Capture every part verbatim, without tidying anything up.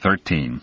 thirteen.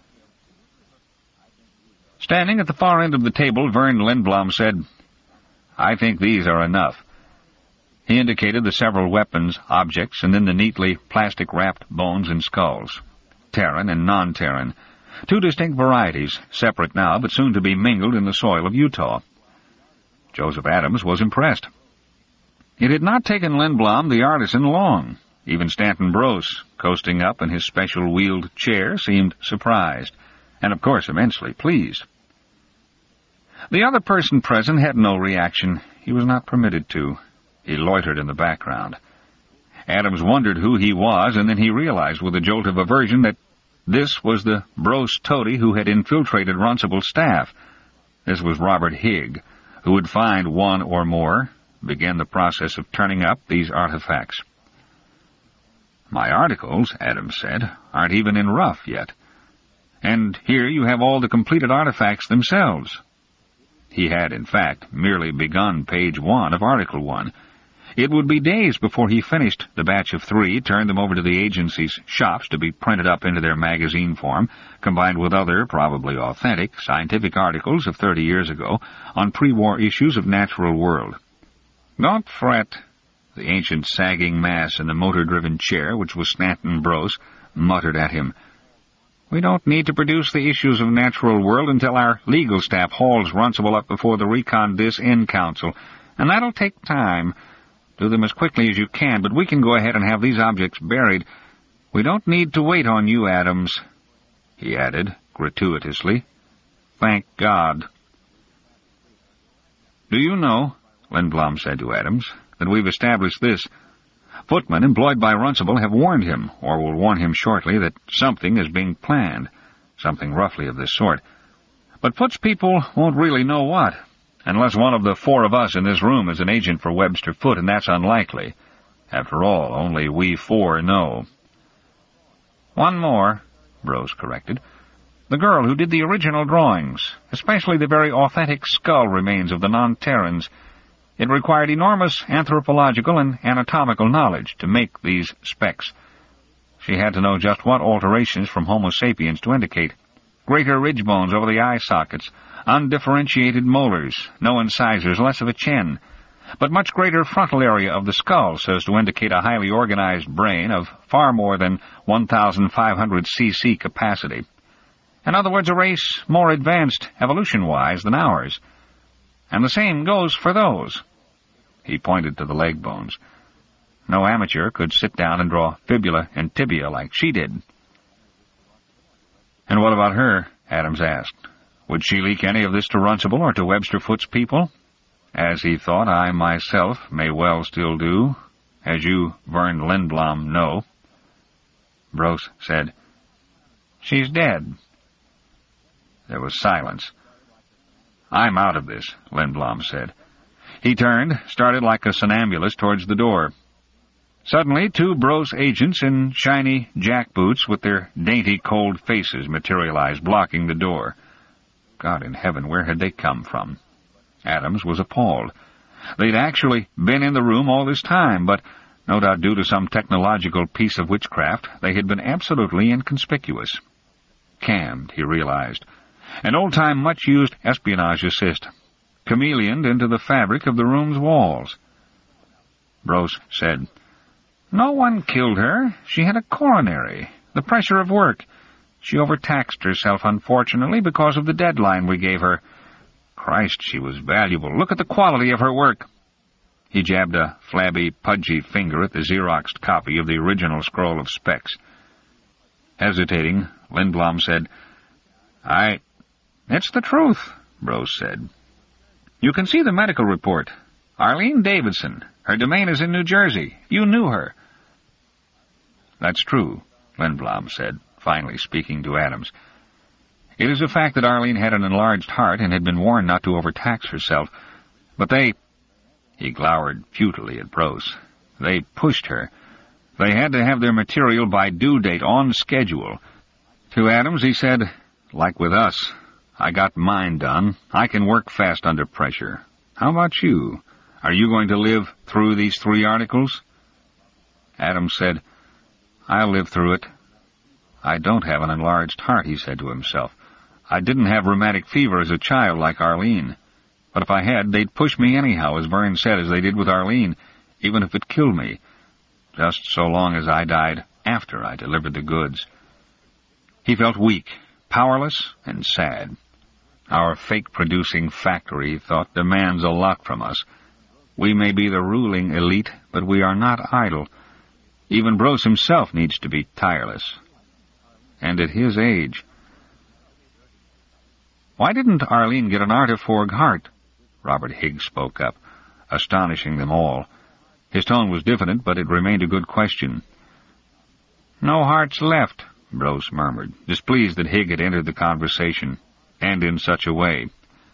Standing at the far end of the table, Vern Lindblom said, "I think these are enough." He indicated the several weapons, objects, and then the neatly plastic-wrapped bones and skulls. Terran and non-Terran. Two distinct varieties, separate now, but soon to be mingled in the soil of Utah. Joseph Adams was impressed. It had not taken Lindblom, the artisan, long. Even Stanton Brose, coasting up in his special wheeled chair, seemed surprised, and of course immensely pleased. The other person present had no reaction. He was not permitted to. He loitered in the background. Adams wondered who he was, and then he realized with a jolt of aversion that this was the Brose toady who had infiltrated Runcible's staff. This was Robert Higg, who would find one or more, begin the process of turning up these artifacts. "My articles," Adams said, "aren't even in rough yet. And here you have all the completed artifacts themselves." He had, in fact, merely begun page one of Article One. It would be days before he finished the batch of three, turned them over to the agency's shops to be printed up into their magazine form, combined with other, probably authentic, scientific articles of thirty years ago on pre-war issues of Natural World. "Don't fret," the ancient sagging mass in the motor-driven chair, which was Stanton Brose, muttered at him. "We don't need to produce the issues of Natural World until our legal staff hauls Runcible up before the Recon Dis-In Council, and that'll take time. Do them as quickly as you can, but we can go ahead and have these objects buried. We don't need to wait on you, Adams," he added, gratuitously. "Thank God." "Do you know," Lindblom said to Adams, "that we've established this. Footmen employed by Runcible have warned him, or will warn him shortly, that something is being planned, something roughly of this sort. But Foot's people won't really know what, unless one of the four of us in this room is an agent for Webster Foote, and that's unlikely. After all, only we four know." "One more," Brose corrected. "The girl who did the original drawings, especially the very authentic skull remains of the non-Terrans. It required enormous anthropological and anatomical knowledge to make these specs. She had to know just what alterations from Homo sapiens to indicate. Greater ridge bones over the eye sockets, undifferentiated molars, no incisors, less of a chin, but much greater frontal area of the skull so as to indicate a highly organized brain of far more than one thousand five hundred c c capacity. In other words, a race more advanced evolution-wise than ours. And the same goes for those." He pointed to the leg bones. "No amateur could sit down and draw fibula and tibia like she did." "And what about her?" Adams asked. "Would she leak any of this to Runcible or to Webster Foote's people? As he thought I myself may well still do, as you, Vern Lindblom, know." Brose said, "She's dead." There was silence. "I'm out of this," Lindblom said. He turned, started like a somnambulist towards the door. Suddenly, two Brose agents in shiny jackboots with their dainty cold faces materialized, blocking the door. God in heaven, where had they come from? Adams was appalled. They'd actually been in the room all this time, but, no doubt due to some technological piece of witchcraft, they had been absolutely inconspicuous. Cammed, he realized. An old-time, much-used espionage assist, chameleoned into the fabric of the room's walls. Brose said, "No one killed her. She had a coronary. The pressure of work. She overtaxed herself, unfortunately, because of the deadline we gave her. Christ, she was valuable. Look at the quality of her work." He jabbed a flabby, pudgy finger at the Xeroxed copy of the original scroll of specs. Hesitating, Lindblom said, I... "It's the truth," Brose said. "You can see the medical report. Arlene Davidson. Her domain is in New Jersey. You knew her." "That's true," Lindblom said, finally speaking to Adams. "It is a fact that Arlene had an enlarged heart and had been warned not to overtax herself. But they—" He glowered futilely at Brose. "They pushed her. They had to have their material by due date, on schedule." To Adams he said, "Like with us. I got mine done. I can work fast under pressure. How about you? Are you going to live through these three articles?" Adams said, "I'll live through it." I don't have an enlarged heart, he said to himself. I didn't have rheumatic fever as a child like Arlene. But if I had, they'd push me anyhow, as Vern said, as they did with Arlene, even if it killed me, just so long as I died after I delivered the goods. He felt weak, powerless, and sad. Our fake-producing factory, he thought, demands a lot from us. We may be the ruling elite, but we are not idle. Even Brose himself needs to be tireless. And at his age... Why didn't Arlene get an Artiforg heart? Robert Higgs spoke up, astonishing them all. His tone was diffident, but it remained a good question. No hearts left, Brose murmured, displeased that Higg had entered the conversation, and in such a way.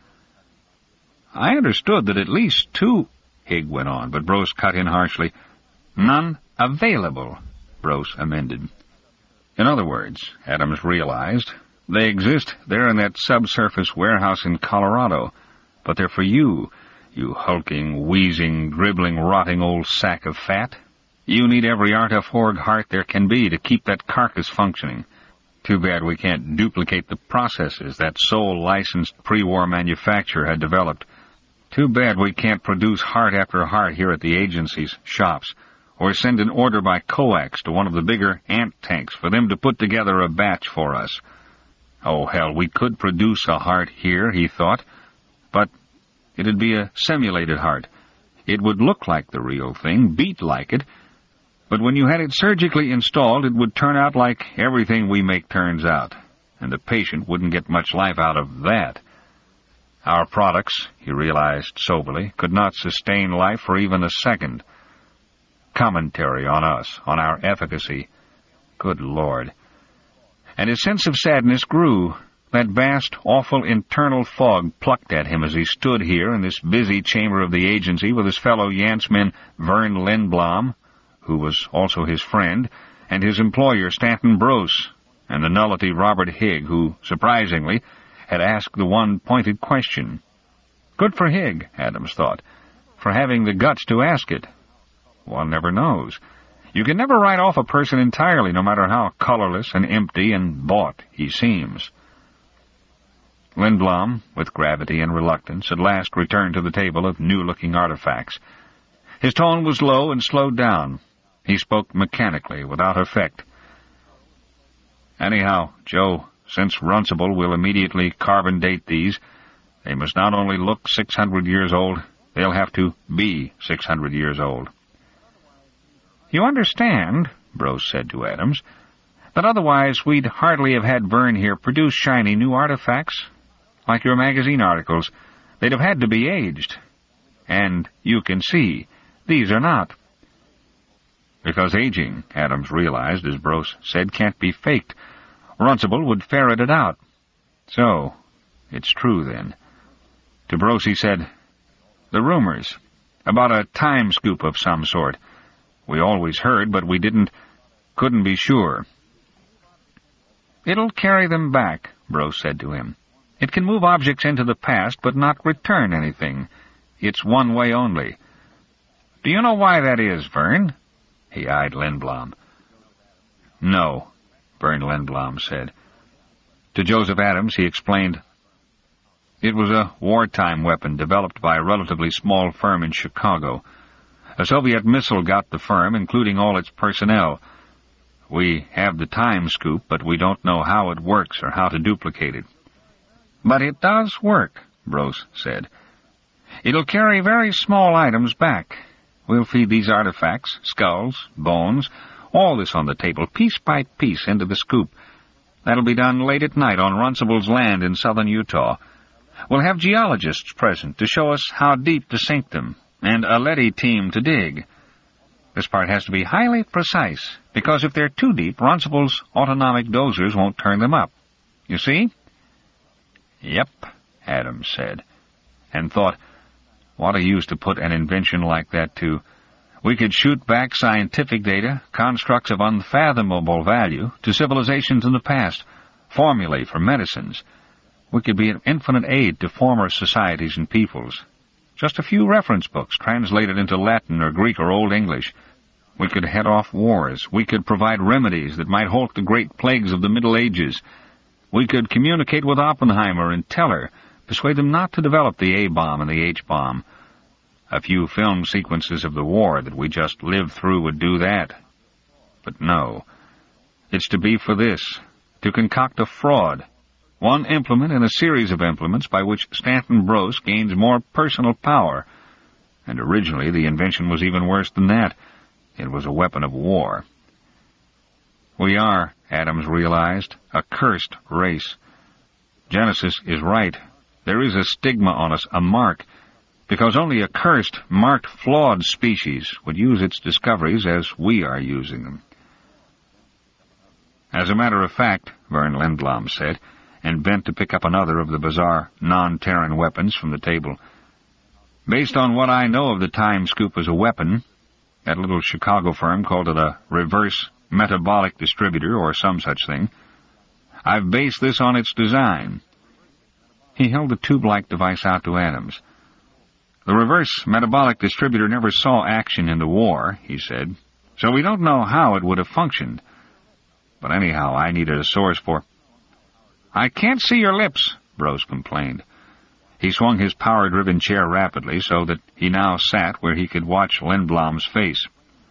I understood that at least two, Higg went on, but Brose cut in harshly. None available, Brose amended. In other words, Adams realized, they exist there in that subsurface warehouse in Colorado, but they're for you, you hulking, wheezing, dribbling, rotting old sack of fat. You need every Artiforg heart there can be to keep that carcass functioning. Too bad we can't duplicate the processes that sole licensed pre-war manufacturer had developed. Too bad we can't produce heart after heart here at the agency's shops, or send an order by coax to one of the bigger ant tanks for them to put together a batch for us. Oh, hell, we could produce a heart here, he thought, but it'd be a simulated heart. It would look like the real thing, beat like it, but when you had it surgically installed, it would turn out like everything we make turns out, and the patient wouldn't get much life out of that. Our products, he realized soberly, could not sustain life for even a second. Commentary on us, on our efficacy. Good Lord. And his sense of sadness grew. That vast, awful internal fog plucked at him as he stood here in this busy chamber of the agency with his fellow Yantzman Vern Lindblom, who was also his friend, and his employer Stanton Brose, and the nullity Robert Higg, who, surprisingly, had asked the one pointed question. Good for Higg, Adams thought, for having the guts to ask it. One never knows. You can never write off a person entirely, no matter how colorless and empty and bought he seems. Lindblom, with gravity and reluctance, at last returned to the table of new-looking artifacts. His tone was low and slowed down. He spoke mechanically, without effect. Anyhow, Joe, since Runcible will immediately carbon date these, they must not only look six hundred years old, they'll have to be six hundred years old. You understand, Brose said to Adams, that otherwise we'd hardly have had Vern here produce shiny new artifacts. Like your magazine articles, they'd have had to be aged. And you can see, these are not. Because aging, Adams realized, as Brose said, can't be faked. Runcible would ferret it out. So, it's true, then. To Brose he said, the rumors, about a time scoop of some sort. We always heard, but we didn't, couldn't be sure. It'll carry them back, Brose said to him. It can move objects into the past, but not return anything. It's one way only. Do you know why that is, Vern? He eyed Lindblom. No, Vern Lindblom said. To Joseph Adams he explained, it was a wartime weapon developed by a relatively small firm in Chicago. A Soviet missile got the firm, including all its personnel. We have the time scoop, but we don't know how it works or how to duplicate it. But it does work, Brose said. It'll carry very small items back. We'll feed these artifacts, skulls, bones, all this on the table, piece by piece, into the scoop. That'll be done late at night on Runcible's land in southern Utah. We'll have geologists present to show us how deep to sink them, and a leady team to dig. This part has to be highly precise, because if they're too deep, Runcible's autonomic dozers won't turn them up. You see? Yep, Adams said, and thought, what a use to put an invention like that to. We could shoot back scientific data, constructs of unfathomable value, to civilizations in the past, formulae for medicines. We could be an infinite aid to former societies and peoples. Just a few reference books translated into Latin or Greek or Old English. We could head off wars. We could provide remedies that might halt the great plagues of the Middle Ages. We could communicate with Oppenheimer and Teller, persuade them not to develop the A-bomb and the H-bomb. A few film sequences of the war that we just lived through would do that. But no. It's to be for this, to concoct a fraud, one implement in a series of implements by which Stanton Brose gains more personal power. And originally the invention was even worse than that. It was a weapon of war. We are, Adams realized, a cursed race. Genesis is right. There is a stigma on us, a mark, because only a cursed, marked, flawed species would use its discoveries as we are using them. As a matter of fact, Vern Lindblom said, and bent to pick up another of the bizarre non-Terran weapons from the table, based on what I know of the time scoop as a weapon, that little Chicago firm called it a reverse metabolic distributor or some such thing, I've based this on its design. He held the tube-like device out to Adams. The reverse metabolic distributor never saw action in the war, he said, so we don't know how it would have functioned. But anyhow, I needed a source for... I can't see your lips, Brose complained. He swung his power-driven chair rapidly so that he now sat where he could watch Lindblom's face.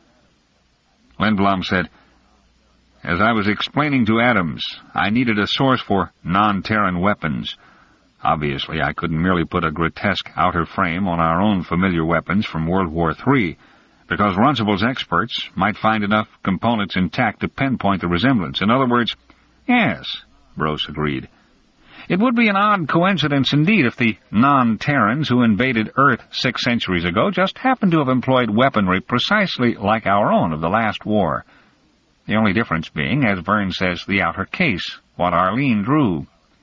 Lindblom said, As I was explaining to Adams, I needed a source for non-Terran weapons. Obviously, I couldn't merely put a grotesque outer frame on our own familiar weapons from World War Three, because Runcible's experts might find enough components intact to pinpoint the resemblance. In other words, yes, Brose agreed. It would be an odd coincidence indeed if the non-Terrans who invaded Earth six centuries ago just happened to have employed weaponry precisely like our own of the last war. The only difference being, as Vern says, the outer case, what Arlene drew.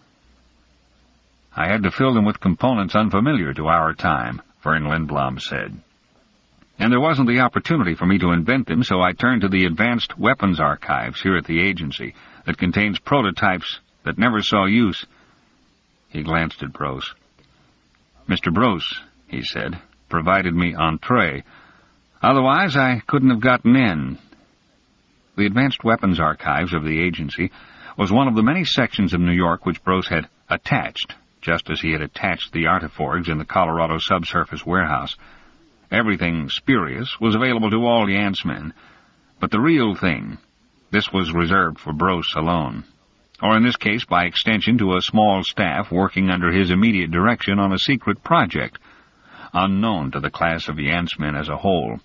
I had to fill them with components unfamiliar to our time, Vern Lindblom said. And there wasn't the opportunity for me to invent them, so I turned to the Advanced Weapons Archives here at the agency that contains prototypes that never saw use. He glanced at Brose. Mister Brose, he said, provided me entree. Otherwise, I couldn't have gotten in. The Advanced Weapons Archives of the agency was one of the many sections of New York which Brose had attached, just as he had attached the artiforgs in the Colorado subsurface warehouse. Everything spurious was available to all Yancemen, but the real thing, this was reserved for Brose alone. Or in this case, by extension, to a small staff working under his immediate direction on a secret project, unknown to the class of Yancemen as a whole.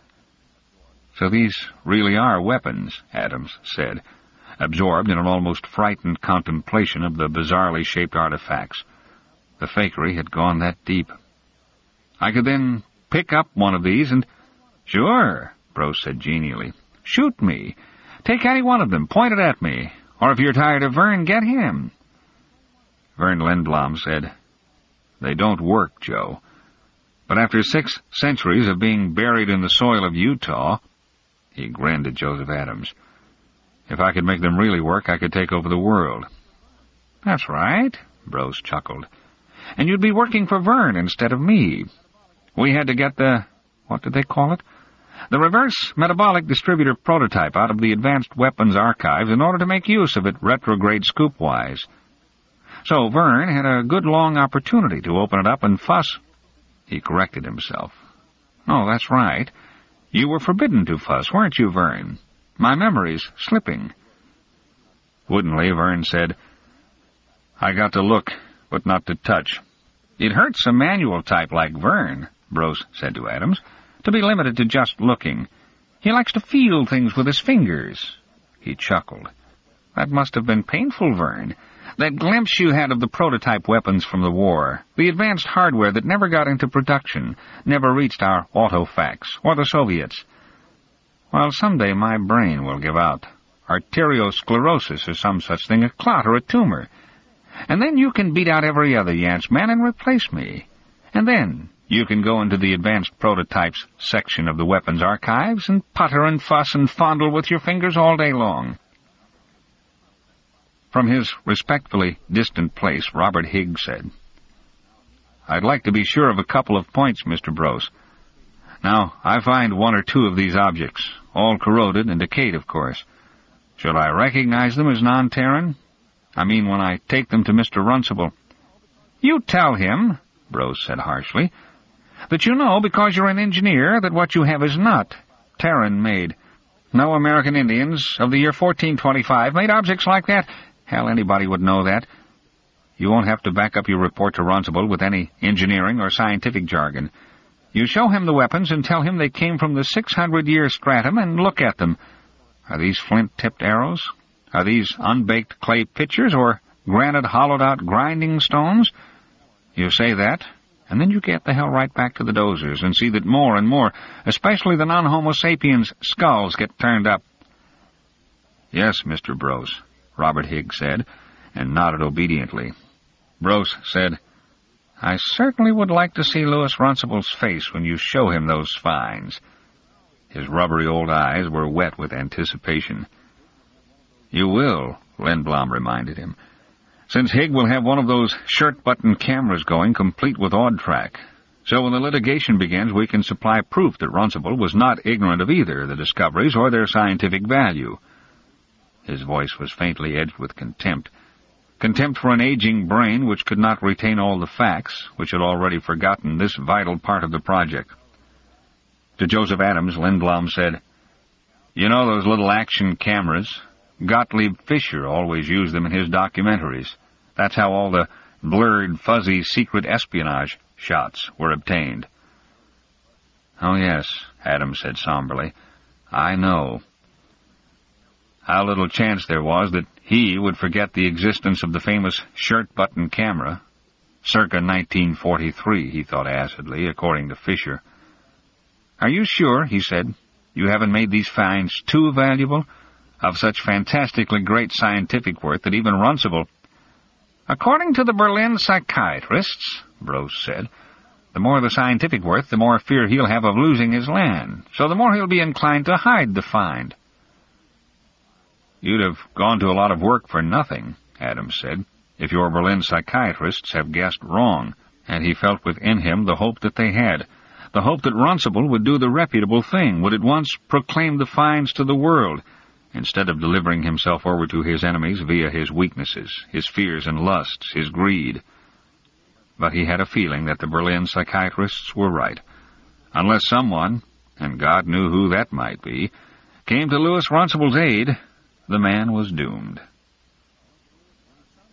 So these really are weapons, Adams said, absorbed in an almost frightened contemplation of the bizarrely shaped artifacts. The fakery had gone that deep. I could then pick up one of these and... Sure, Brose said genially. Shoot me. Take any one of them. Point it at me. Or if you're tired of Vern, get him. Vern Lindblom said, They don't work, Joe. But after six centuries of being buried in the soil of Utah... He grinned at Joseph Adams. If I could make them really work, I could take over the world. That's right, Brose chuckled. And you'd be working for Vern instead of me. We had to get the... what did they call it? The reverse metabolic distributor prototype out of the Advanced Weapons Archives in order to make use of it retrograde scoop-wise. So Vern had a good long opportunity to open it up and fuss. He corrected himself. Oh, that's right. You were forbidden to fuss, weren't you, Vern? My memory's slipping. Woodenly, Vern said, I got to look, but not to touch. It hurts a manual type like Vern, Brose said to Adams, to be limited to just looking. He likes to feel things with his fingers. He chuckled. That must have been painful, Vern. That glimpse you had of the prototype weapons from the war, the advanced hardware that never got into production, never reached our autofacts, or the Soviets. Well, someday my brain will give out. Arteriosclerosis or some such thing, a clot or a tumor. And then you can beat out every other Yance man and replace me. And then you can go into the advanced prototypes section of the weapons archives and putter and fuss and fondle with your fingers all day long. From his respectfully distant place, Robert Higgs said, I'd like to be sure of a couple of points, Mister Brose. Now, I find one or two of these objects, all corroded and decayed, of course. Should I recognize them as non-Terran? I mean, when I take them to Mister Runcible." "You tell him," Brose said harshly, "that you know, because you're an engineer, that what you have is not Terran-made. No American Indians of the year fourteen twenty-five made objects like that. Hell, anybody would know that. You won't have to back up your report to Runcible with any engineering or scientific jargon. You show him the weapons and tell him they came from the six hundred year stratum, and look at them. Are these flint-tipped arrows? Are these unbaked clay pitchers, or granite hollowed-out grinding stones? You say that, and then you get the hell right back to the dozers and see that more and more, especially the non-Homo sapiens, skulls get turned up." "Yes, Mister Brose," Robert Higgs said, and nodded obediently. Brose said, "I certainly would like to see Louis Runcible's face when you show him those finds." His rubbery old eyes were wet with anticipation. "You will," Lindblom reminded him, "since Higg will have one of those shirt-button cameras going, complete with odd-track. So when the litigation begins, we can supply proof that Runcible was not ignorant of either the discoveries or their scientific value." His voice was faintly edged with contempt. Contempt for an aging brain which could not retain all the facts, which had already forgotten this vital part of the project. To Joseph Adams, Lindblom said, "You know those little action cameras? Gottlieb Fischer always used them in his documentaries. That's how all the blurred, fuzzy, secret espionage shots were obtained." "Oh, yes," Adams said somberly. "I know." How little chance there was that he would forget the existence of the famous shirt-button camera. Circa nineteen forty-three, he thought acidly, according to Fischer. "Are you sure," he said, "you haven't made these finds too valuable? Of such fantastically great scientific worth that even Runcible—" "According to the Berlin psychiatrists," Brose said, "the more the scientific worth, the more fear he'll have of losing his land, so the more he'll be inclined to hide the find." "You'd have gone to a lot of work for nothing," Adams said, "if your Berlin psychiatrists have guessed wrong," and he felt within him the hope that they had, the hope that Runcible would do the reputable thing, would at once proclaim the finds to the world, instead of delivering himself over to his enemies via his weaknesses, his fears and lusts, his greed. But he had a feeling that the Berlin psychiatrists were right. Unless someone, and God knew who that might be, came to Louis Runcible's aid, the man was doomed.